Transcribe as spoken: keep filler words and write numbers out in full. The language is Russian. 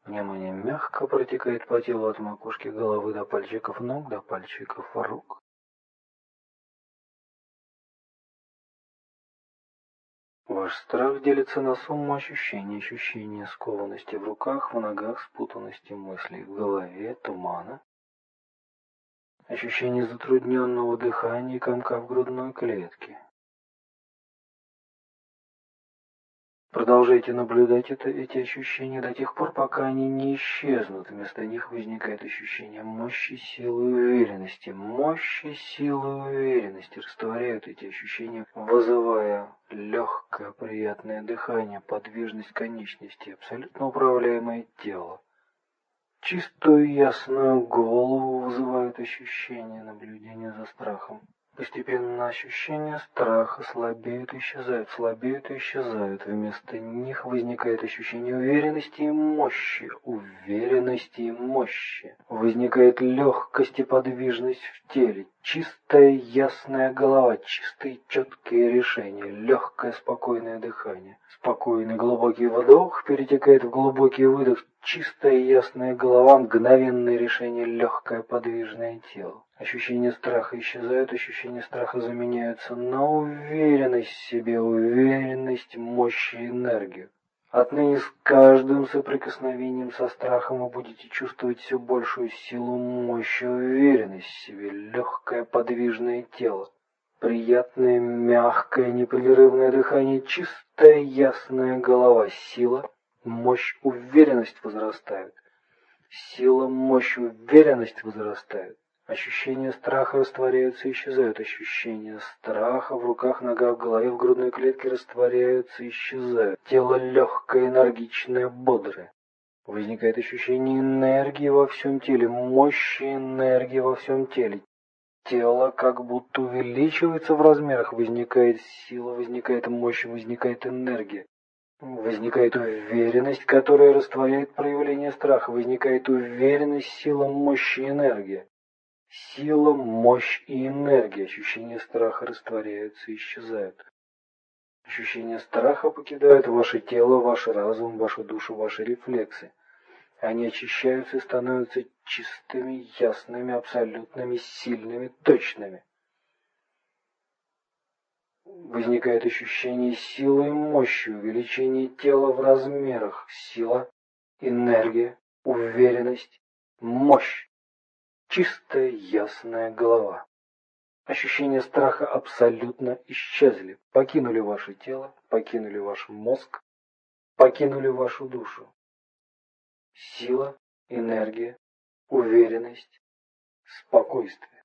Внимание мягко протекает по телу от макушки головы до пальчиков ног, до пальчиков рук. Ваш страх делится на сумму ощущений, ощущения скованности в руках, в ногах, спутанности мыслей в голове, тумана. Ощущение затрудненного дыхания и комка в грудной клетке. Продолжайте наблюдать это, эти ощущения до тех пор, пока они не исчезнут. Вместо них возникает ощущение мощи, силы и уверенности. Мощи, силы и уверенности растворяют эти ощущения, вызывая легкое, приятное дыхание, подвижность конечностей, абсолютно управляемое тело. Чистую ясную голову вызывают ощущения наблюдения за страхом. Постепенно ощущения страха слабеют и исчезают, слабеют и исчезают. Вместо них возникает ощущение уверенности и мощи, уверенности и мощи. Возникает легкость и подвижность в теле, чистая ясная голова, чистые четкие решения, легкое спокойное дыхание. Спокойный глубокий вдох перетекает в глубокий выдох, чистая ясная голова, мгновенное решение, легкое подвижное тело. Ощущения страха исчезают, ощущения страха заменяются на уверенность в себе, уверенность, мощь и энергию. Отныне с каждым соприкосновением со страхом вы будете чувствовать все большую силу, мощь и уверенность в себе, легкое подвижное тело. Приятное, мягкое, непрерывное дыхание, чистая ясная голова, сила, мощь, уверенность возрастают. Сила, мощь, уверенность возрастают. Ощущения страха растворяются и исчезают. Ощущения страха в руках, ногах, голове, в грудной клетке растворяются и исчезают. Тело легкое, энергичное, бодрое. Возникает ощущение энергии во всем теле, мощи энергии во всем теле. Тело как будто увеличивается в размерах, возникает сила, возникает мощь, возникает энергия. Возникает уверенность, которая растворяет проявление страха. Возникает уверенность, сила, мощь и энергия. Сила, мощь и энергия. Ощущения страха растворяются и исчезают. Ощущения страха покидают ваше тело, ваш разум, вашу душу, ваши рефлексы. Они очищаются и становятся чистыми, ясными, абсолютными, сильными, точными. Возникает ощущение силы и мощи, увеличение тела в размерах, сила, энергия, уверенность, мощь, чистая ясная голова. Ощущения страха абсолютно исчезли, покинули ваше тело, покинули ваш мозг, покинули вашу душу. Сила, энергия, уверенность, спокойствие.